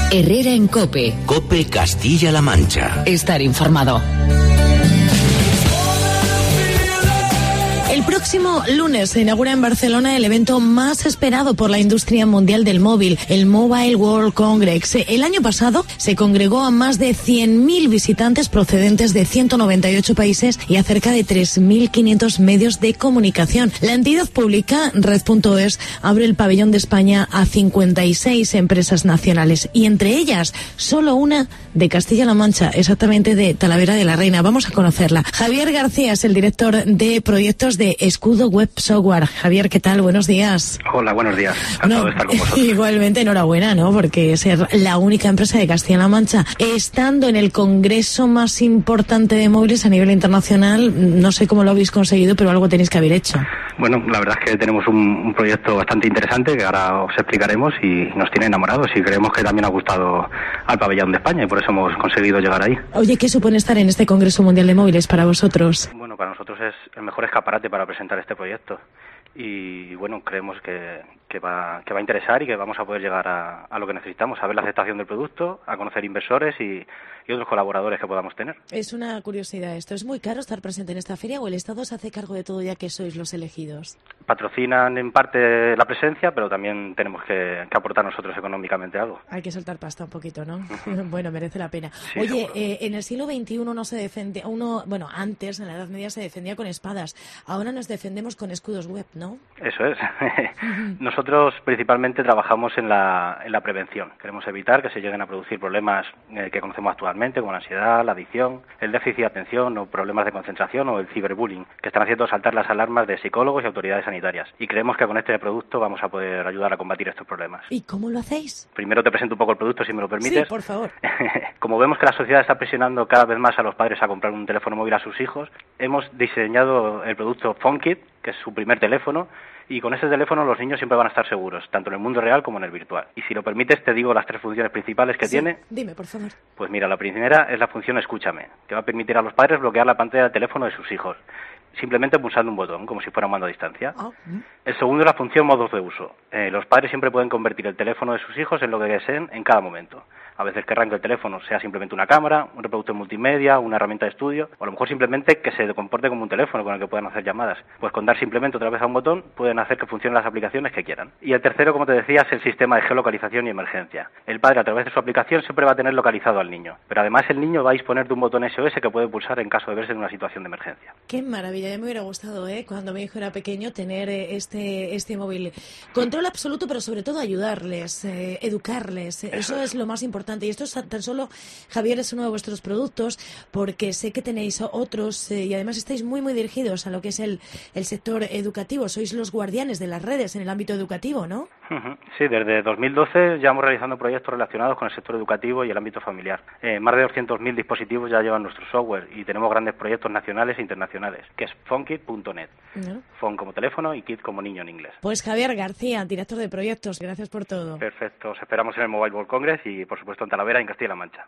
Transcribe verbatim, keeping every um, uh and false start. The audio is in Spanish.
Herrera en COPE. COPE Castilla-La Mancha. Estar informado. El próximo lunes se inaugura en Barcelona el evento más esperado por la industria mundial del móvil, el Mobile World Congress. El año pasado se congregó a más de cien mil visitantes procedentes de ciento noventa y ocho países y a cerca de tres mil quinientos medios de comunicación. La entidad pública, Red punto es, abre el pabellón de España a cincuenta y seis empresas nacionales y entre ellas solo una de Castilla-La Mancha, exactamente de Talavera de la Reina. Vamos a conocerla. Javier García es el director de proyectos de Escudo Web Software. Javier, ¿qué tal? Buenos días. Hola, buenos días. Encantado No, de estar con vosotros. Igualmente, enhorabuena, ¿no? Porque ser la única empresa de Castilla-La Mancha estando en el congreso más importante de móviles a nivel internacional, no sé cómo lo habéis conseguido, pero algo tenéis que haber hecho. Bueno, la verdad es que tenemos un, un proyecto bastante interesante que ahora os explicaremos y nos tiene enamorados y creemos que también ha gustado al pabellón de España y por eso hemos conseguido llegar ahí. Oye, ¿qué supone estar en este Congreso Mundial de Móviles para vosotros? Bueno, para nosotros es el mejor escaparate para presentar este proyecto y bueno, creemos que, que, va, que va a interesar y que vamos a poder llegar a, a lo que necesitamos, a ver la aceptación del producto, a conocer inversores y, y otros colaboradores que podamos tener. Es una curiosidad esto, ¿es muy caro estar presente en esta feria o el Estado se hace cargo de todo ya que sois los elegidos? Patrocinan en parte la presencia, pero también tenemos que, que aportar nosotros económicamente algo. Hay que soltar pasta un poquito, ¿no? Bueno, merece la pena. Sí, Oye, eh, en el siglo veintiuno no se defendía, uno, bueno, antes, en la Edad Media se defendía con espadas, ahora nos defendemos con escudos web, ¿no? Eso es. Nosotros principalmente trabajamos en la, en la prevención. Queremos evitar que se lleguen a producir problemas eh, que conocemos actualmente, como la ansiedad, la adicción, el déficit de atención o problemas de concentración o el ciberbullying, que están haciendo saltar las alarmas de psicólogos y autoridades sanitarias. Y creemos que con este producto vamos a poder ayudar a combatir estos problemas. ¿Y cómo lo hacéis? Primero te presento un poco el producto, si me lo permites. Sí, por favor. Como vemos que la sociedad está presionando cada vez más a los padres a comprar un teléfono móvil a sus hijos, hemos diseñado el producto PhoneKit, que es su primer teléfono, y con ese teléfono los niños siempre van a estar seguros, tanto en el mundo real como en el virtual. Y si lo permites, te digo las tres funciones principales que Sí, tiene. dime, por favor. Pues mira, la primera es la función Escúchame, que va a permitir a los padres bloquear la pantalla del teléfono de sus hijos, simplemente pulsando un botón, como si fuera un mando a distancia. Ah, mm. El segundo es la función Modos de uso. Eh, los padres siempre pueden convertir el teléfono de sus hijos en lo que deseen en cada momento. A veces querrán que el teléfono sea simplemente una cámara, un reproductor multimedia, una herramienta de estudio, o a lo mejor simplemente que se comporte como un teléfono con el que puedan hacer llamadas. Pues con dar simplemente otra vez a un botón pueden hacer que funcionen las aplicaciones que quieran. Y el tercero, como te decía, es el sistema de geolocalización y emergencia. El padre, a través de su aplicación, siempre va a tener localizado al niño. Pero además el niño va a disponer de un botón S O S que puede pulsar en caso de verse en una situación de emergencia. Qué maravilla, ya me hubiera gustado, ¿eh? Cuando mi hijo era pequeño, tener eh, este este móvil. Control absoluto, pero sobre todo ayudarles, eh, educarles. Eso, Eso es. es lo más importante. Y esto es tan solo, Javier, es uno de vuestros productos, porque sé que tenéis otros eh, y además estáis muy, muy dirigidos a lo que es el, el sector educativo. Sois los guardianes de las redes en el ámbito educativo, ¿no? Sí, desde dos mil doce llevamos realizando proyectos relacionados con el sector educativo y el ámbito familiar. Eh, más de doscientos mil dispositivos ya llevan nuestro software y tenemos grandes proyectos nacionales e internacionales, que es phonekit punto net. ¿No? Phone como teléfono y kit como niño en inglés. Pues Javier García, director de proyectos, gracias por todo. Perfecto, os esperamos en el Mobile World Congress y por supuesto en Talavera, en Castilla-La Mancha.